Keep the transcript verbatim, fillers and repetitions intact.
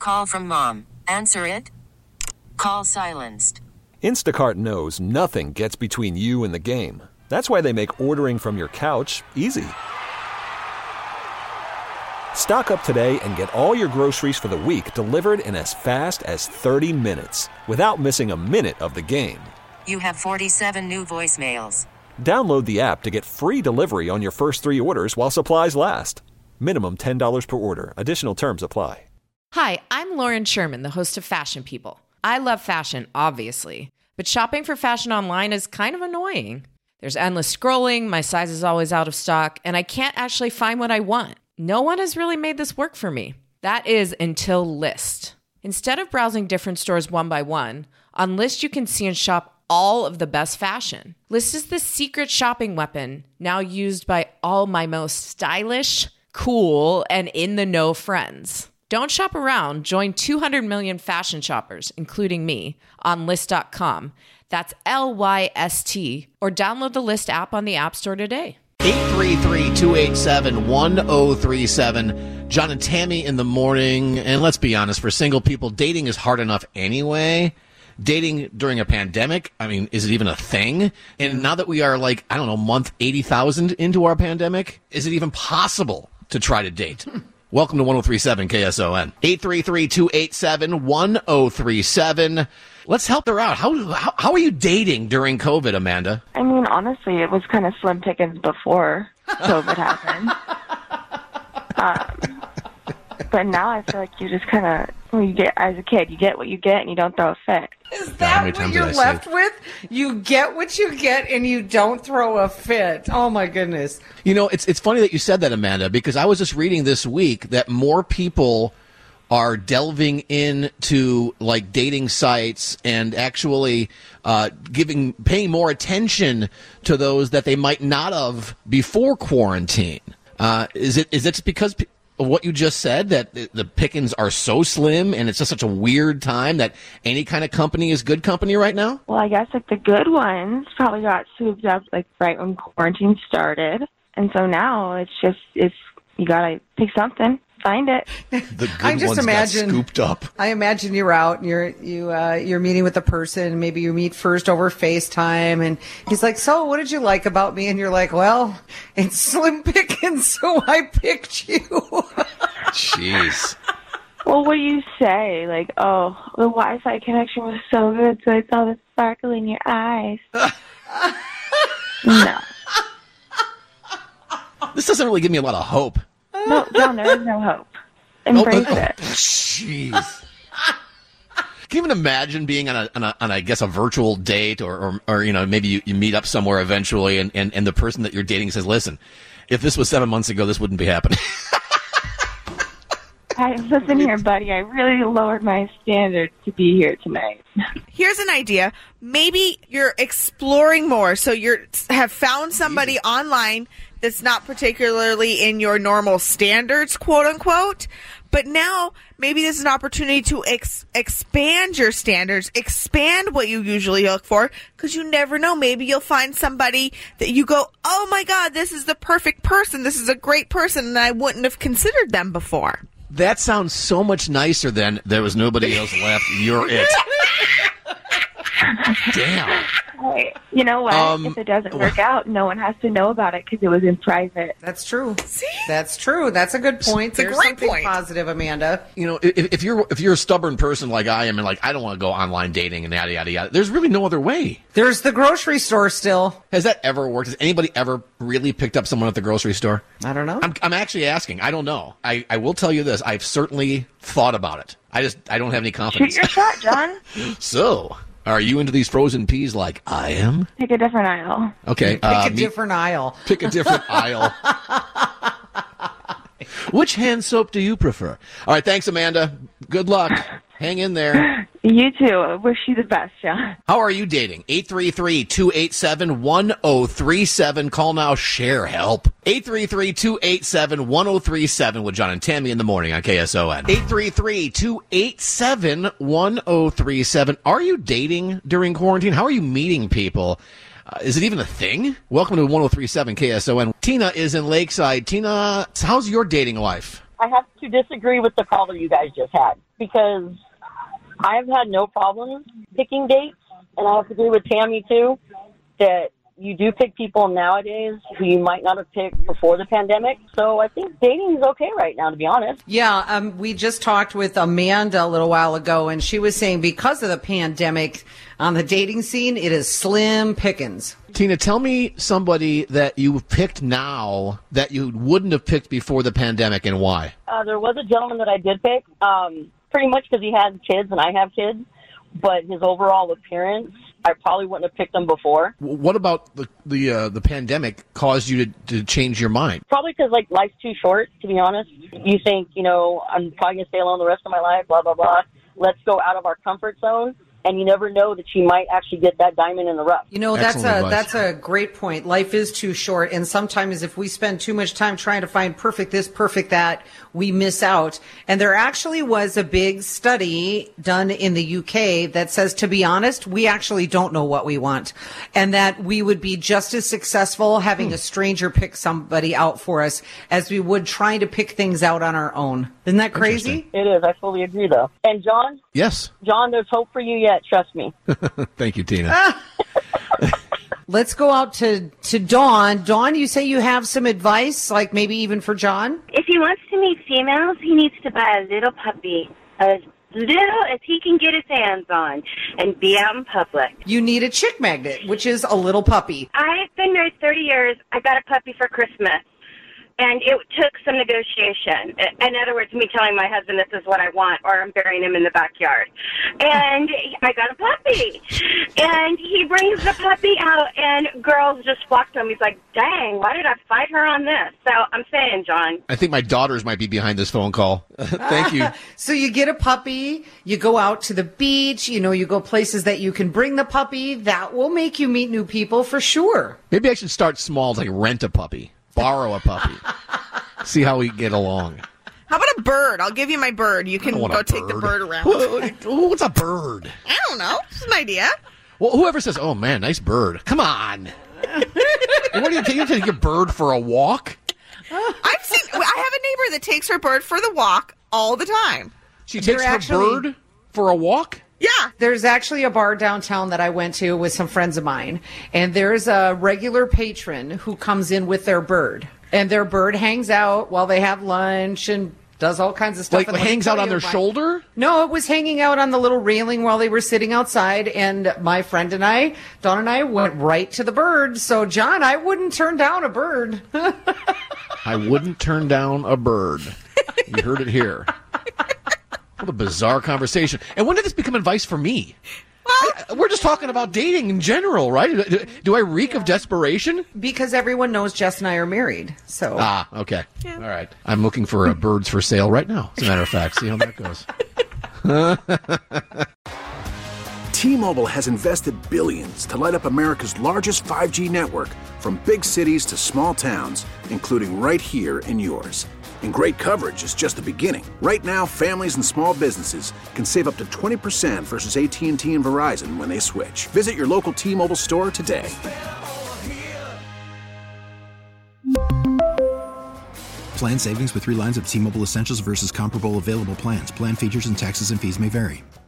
Call from mom. Answer it. Call silenced. Instacart knows nothing gets between you and the game. That's why they make ordering from your couch easy. Stock up today and get all your groceries for the week delivered in as fast as thirty minutes without missing a minute of the game. You have forty-seven new voicemails. Download the app to get free delivery on your first three orders while supplies last. Minimum ten dollars per order. Additional terms apply. Hi, I'm Lauren Sherman, the host of Fashion People. I love fashion, obviously, but shopping for fashion online is kind of annoying. There's endless scrolling, my size is always out of stock, and I can't actually find what I want. No one has really made this work for me. That is until Lyst. Instead of browsing different stores one by one, on Lyst you can see and shop all of the best fashion. Lyst is the secret shopping weapon now used by all my most stylish, cool, and in-the-know friends. Don't shop around. Join two hundred million fashion shoppers, including me, on Lyst dot com. That's L Y S T. Or download the Lyst app on the App Store today. eight three three, two eight seven, one zero three seven. John and Tammy in the morning. And let's be honest, for single people, dating is hard enough anyway. Dating during a pandemic, I mean, is it even a thing? And now that we are like, I don't know, month eighty thousand into our pandemic, is it even possible to try to date? Welcome to one oh three seven K S O N. eight three three, two eight seven, one oh three seven. Let's help her out. How, how how are you dating during COVID, Amanda? I mean, honestly, it was kind of slim pickings before COVID happened. Um, but now I feel like you just kind of, well, you get, as a kid, you get what you get and you don't throw a fit. Is that what you're left with? You get what you get and you don't throw a fit. Oh, my goodness. You know, it's it's funny that you said that, Amanda, because I was just reading this week that more people are delving into like dating sites and actually uh, giving paying more attention to those that they might not have before quarantine. Uh, is it is it because pe- of what you just said, that the, the pickings are so slim and it's just such a weird time that any kind of company is good company right now? Well, I guess like the good ones probably got swooped up like right when quarantine started, and so now it's just if you gotta pick something. Find it. The good I just ones imagine, got scooped up. I imagine you're out and you're you uh, you're meeting with a person. Maybe you meet first over FaceTime, and he's like, "So, what did you like about me?" And you're like, "Well, it's slim pickings, so I picked you." Jeez. Well, what do you say? Like, oh, the Wi-Fi connection was so good, so I saw the sparkle in your eyes. No. This doesn't really give me a lot of hope. No, John, there is no hope. Embrace oh, oh, it. Jeez. Can you even imagine being on a, on a, on a I guess, a virtual date or, or, or you know, maybe you, you meet up somewhere eventually and, and, and the person that you're dating says, listen, if this was seven months ago, this wouldn't be happening. Hey, listen here, buddy. I really lowered my standards to be here tonight. Here's an idea. Maybe you're exploring more. So you have found somebody Jesus. online that's not particularly in your normal standards, quote unquote. But now maybe this is an opportunity to ex- expand your standards, expand what you usually look for, because you never know. Maybe you'll find somebody that you go, oh my God, this is the perfect person. This is a great person, and I wouldn't have considered them before. That sounds so much nicer than there was nobody else left. You're it. Damn. Hey, you know what? Um, if it doesn't work out, no one has to know about it because it was in private. That's true. See? That's true. That's a good point. It's a There's great something point. positive, Amanda. You know, if, if you're if you're a stubborn person like I am, and like I don't want to go online dating and yada yada yada, there's really no other way. There's the grocery store still. Has that ever worked? Has anybody ever really picked up someone at the grocery store? I don't know. I'm, I'm actually asking. I don't know. I, I will tell you this. I've certainly thought about it. I just I don't have any confidence. Shoot your shot, John. So, are you into these frozen peas like I am? Pick a different aisle. Okay. Pick uh, a me- different aisle. Pick a different aisle. Which hand soap do you prefer? All right, thanks, Amanda. Good luck. Hang in there. You too. I wish you the best, John. How are you dating? eight three three, two eight seven, one zero three seven. Call now. Share help. eight three three, two eight seven, one zero three seven with John and Tammy in the morning on K S O N. eight three three, two eight seven, one zero three seven. Are you dating during quarantine? How are you meeting people? Uh, is it even a thing? Welcome to one zero three seven K S O N. Tina is in Lakeside. Tina, how's your dating life? I have to disagree with the caller you guys just had because I've had no problems picking dates, and I have to agree with Tammy, too, that you do pick people nowadays who you might not have picked before the pandemic. So I think dating is okay right now, to be honest. Yeah, um, we just talked with Amanda a little while ago, and she was saying because of the pandemic on the dating scene, it is slim pickings. Tina, tell me somebody that you picked now that you wouldn't have picked before the pandemic and why. Uh, there was a gentleman that I did pick, um, pretty much because he had kids and I have kids, but his overall appearance, I probably wouldn't have picked him before. What about the the uh, the pandemic caused you to, to change your mind? Probably because, like, life's too short, to be honest. You think, you know, I'm probably going to stay alone the rest of my life, blah, blah, blah. Let's go out of our comfort zone. And you never know that you might actually get that diamond in the rough. You know, that's Excellent a advice. that's a great point. Life is too short, and sometimes if we spend too much time trying to find perfect this, perfect that, we miss out. And there actually was a big study done in the U K that says, to be honest, we actually don't know what we want, and that we would be just as successful having hmm. a stranger pick somebody out for us as we would trying to pick things out on our own. Isn't that crazy? It is. I fully agree, though. And John? Yes. John, there's hope for you yet. Trust me. Thank you, Tina. Let's go out to, to Dawn. Dawn, you say you have some advice, like maybe even for John? If he wants to meet females, he needs to buy a little puppy, as little as he can get his hands on, and be out in public. You need a chick magnet, which is a little puppy. I've been married thirty years. I got a puppy for Christmas. And it took some negotiation. In other words, me telling my husband this is what I want, or I'm burying him in the backyard. And I got a puppy. And he brings the puppy out, and girls just flock to him. He's like, dang, why did I fight her on this? So I'm saying, John. I think my daughters might be behind this phone call. Thank you. So you get a puppy, you go out to the beach, you know, you go places that you can bring the puppy. That will make you meet new people for sure. Maybe I should start small, like rent a puppy. Borrow a puppy. See how we get along. How about a bird? I'll give you my bird. You can go take the bird around. What's a bird? I don't know. It's an idea. Well, whoever says, oh, man, nice bird. Come on. What do you take? You take your bird for a walk? I've seen, I have a neighbor that takes her bird for the walk all the time. She takes They're her actually- bird for a walk? Yeah. There's actually a bar downtown that I went to with some friends of mine, and there's a regular patron who comes in with their bird, and their bird hangs out while they have lunch and does all kinds of stuff. Like And let me hangs tell out on you, their my- shoulder? No, it was hanging out on the little railing while they were sitting outside, and my friend and I, Dawn and I, went right to the bird. So, John, I wouldn't turn down a bird. I wouldn't turn down a bird. You heard it here. What a bizarre conversation. And when did this become advice for me? Well, I, we're just talking about dating in general, right? Do, do I reek of desperation? Because everyone knows Jess and I are married. So Ah, okay. All right. I'm looking for uh, birds for sale right now, as a matter of fact. See how that goes. T-Mobile has invested billions to light up America's largest five G network, from big cities to small towns, including right here in yours. And great coverage is just the beginning. Right now, families and small businesses can save up to twenty percent versus A T and T and Verizon when they switch. Visit your local T-Mobile store today. Plan savings with three lines of T-Mobile Essentials versus comparable available plans. Plan features and taxes and fees may vary.